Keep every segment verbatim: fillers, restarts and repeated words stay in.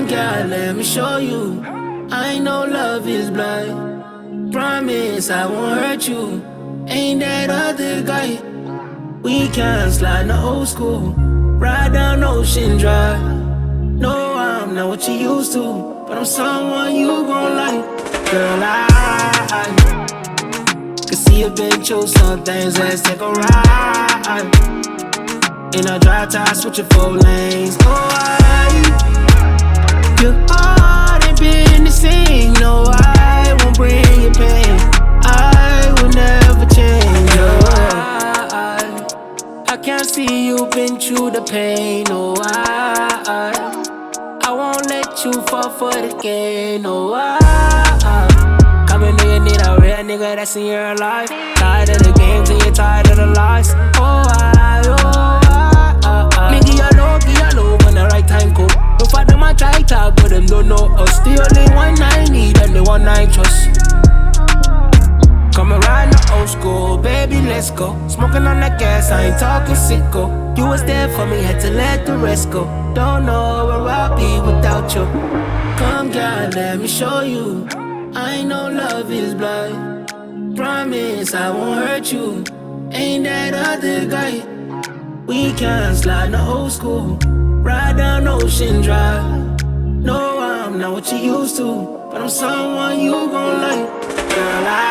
Come, girl, let me show you. I know love is blind. Promise I won't hurt you. Ain't that other guy? We can slide in the old school, ride down Ocean Drive. No, I'm not what you used to, but I'm someone you gon' like. Girl, I, I can see you been through some things. Let's take a ride. In a dry tie, switching four lanes. Oh, I, your heart ain't been the same. No, I won't bring you pain. I will never change. Oh, I can't see you been through the pain, no I, I I won't let you fall for the game, no I, I Come and know you need a real nigga that's in your life. Tired of the games and you're tired of the lies. Oh I, oh I, I, I Nigga you low, give you low when the right time come. No for them I try talk but them don't know us. The only one I need and the one I trust. Come around the old school, baby, let's go. Smoking on that gas, I ain't talking sicko. You was there for me, had to let the rest go. Don't know where I'll be without you. Come, girl, let me show you. I know love is blind. Promise I won't hurt you. Ain't that other guy? We can slide in the old school, ride down Ocean Drive. No, I'm not what you used to, but I'm someone you gon' like. Girl, I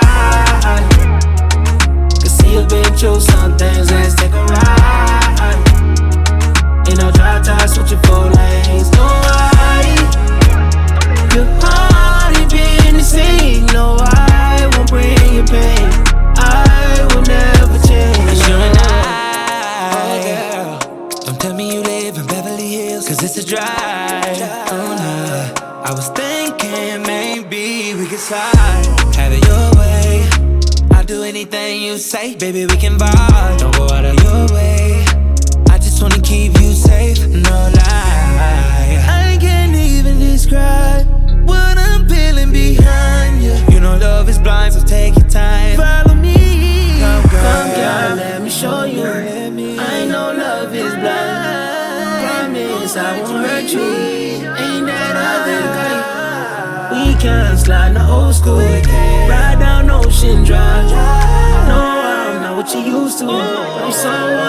can see you been through some things. Let's take a ride. In a dry tie, switching four lanes. No, I, your heart ain't been the same. No, I won't bring you pain. I will never change. You and I, oh girl, don't tell me you live in Beverly Hills, cause it's a drive. Oh nah, I was thinking maybe we could slide. Have it your way, I'll do anything you say. Baby, we can vibe, don't go out of your way. I just wanna keep you safe, no lie. I can't even describe what I'm feeling behind you. You know love is blind, so take your time. Follow me, come girl, come girl, let me show you. I know love is blind. Promise I won't hurt you. Ain't that other guy? We can slide in the old school, ride down Ocean Drive. No, I'm not what you used to, but I'm someone